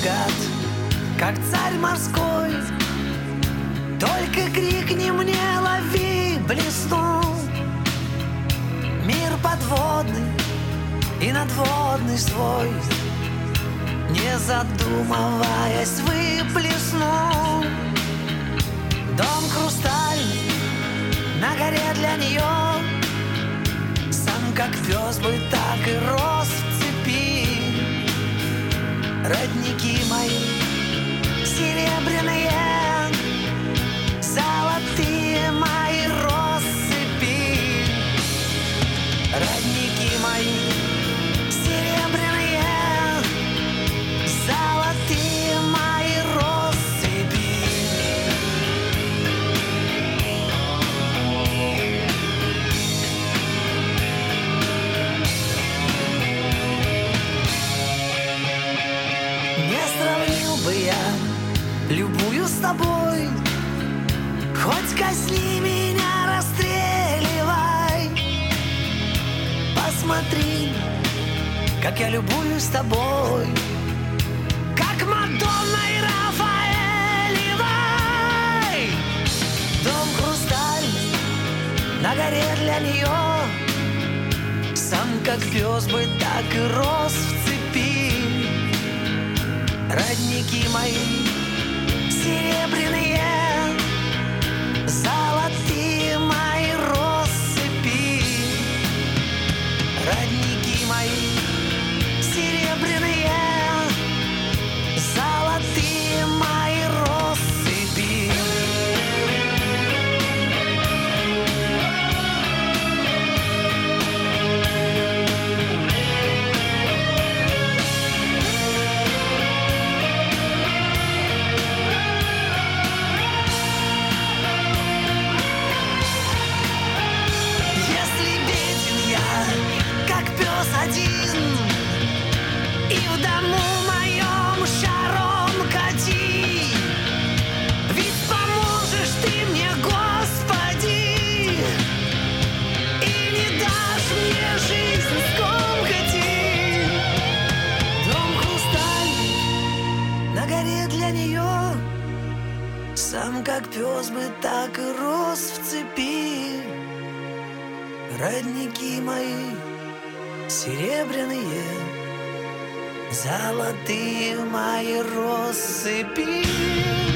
богат, как царь морской. Только крикни мне, лови, блеснул. Мир подводный и надводный свой, не задумываясь, выплеснул. Дом хрустальный на горе для нее, сам как пес бы так и рос в цепи. Родники мои серебряные, золотые мои россыпи. Родники мои серебряные, золотые мои россыпи. Не сравнил бы я любую с тобой, хоть казни меня, расстреливай. Посмотри, как я любуюсь тобой, как Мадонна и Рафаэлевой. Дом хрустальный на горе для нее, сам как пес бы так и рос в цепи. Родники мои серебряные, золотые мои россыпи. Родники мои серебряные, золотые мои россыпи. Один, и в дому моем шаром кати, ведь поможешь ты мне, Господи, и не дашь мне жизнь скомкати. Дом хрустальный на горе для нее, сам как пес бы так и рос в цепи. Родники мои серебряные, золотые мои россыпи.